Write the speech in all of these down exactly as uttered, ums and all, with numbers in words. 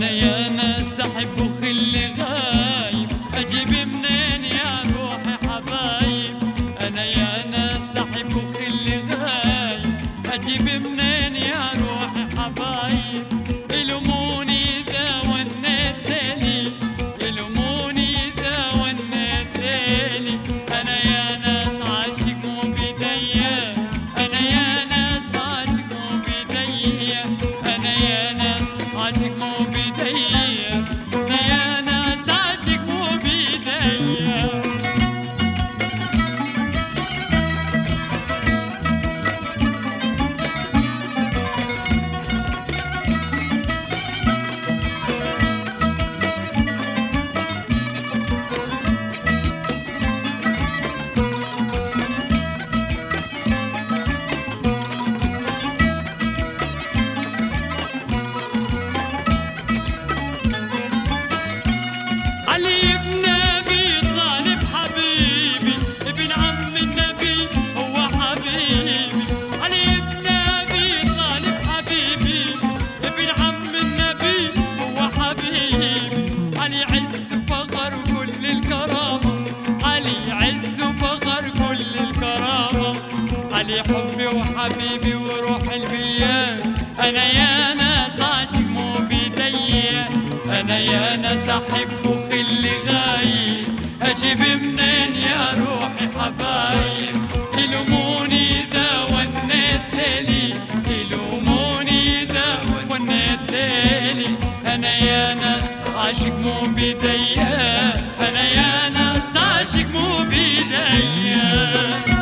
انا يا ناس احب وخلي غايب، اجيب منين يا روحي حبايب؟ انا يا ناس احب وخلي غايب، اجيب منين يا روحي حبايب؟ يلوموني اذا ونيت لي، يلوموني اذا ونيت لي، انا يا ناس عاشق مو بيديا، انا يا ناس عاشق مو بيديا، انا يا ناس عاشق مو بيديا، انا يا ناس عاشق مو بيديا. علي ابن ابي طالب حبيبي، ابن عم النبي هو حبيبي، علي ابن ابي طالب حبيبي، ابن عم النبي هو حبيبي، علي عز وفخر كل الكرامه، علي عز وفخر كل الكرامه، علي حبي وحبيبي وروح البيان، انا يا ناس عاشق مو بيديا، انا يا ناس احب وخلي غايب، اجيب منين يا روحي حبايب؟ يلوموني اذا ونيت لي، يلوموني اذا ونيت لي، انا يا ناس عاشق مو بيديا، انا يا ناس عاشق مو بيديا.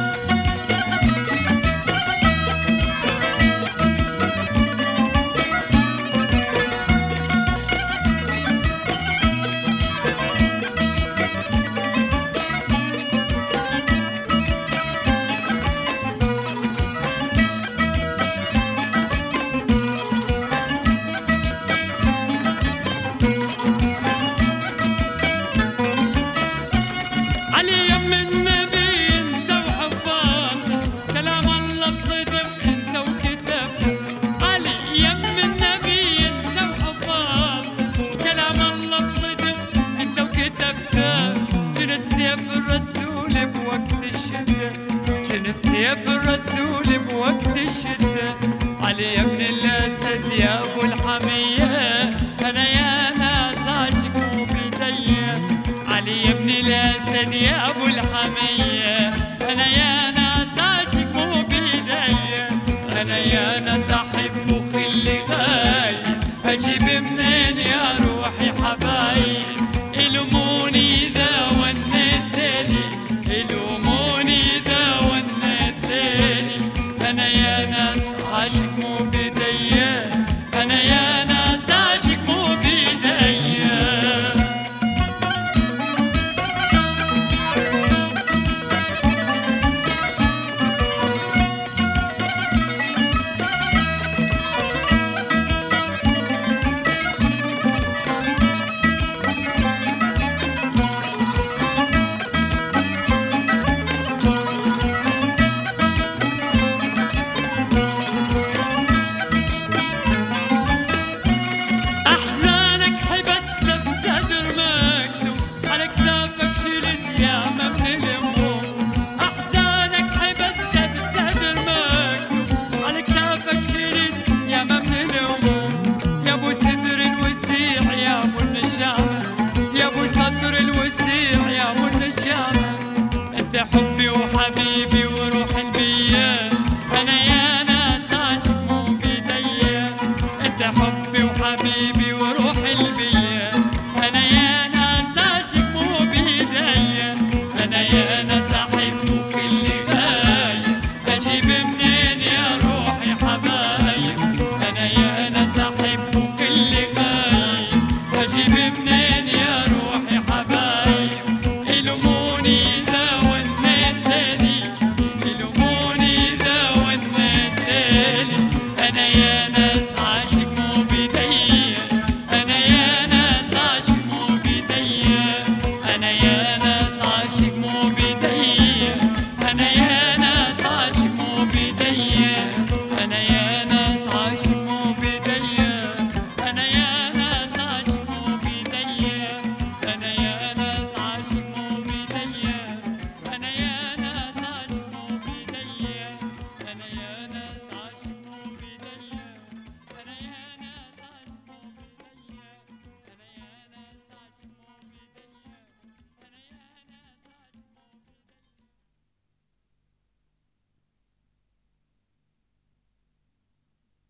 علي يم النبي انت وحبان، كلام الله بصدق انت وكتاب، علي يم النبي انت وحبان، كلام الله بصدق انت وكتاب، جنت سيف الرسول بوقت الشده، جنت سيف الرسول بوقت الشده، علي يا ابن الاسد يا ابو الحميه، انا يا ناس عاشق مو بيديا، علي يا ابن الاسد يا ابو الحميه.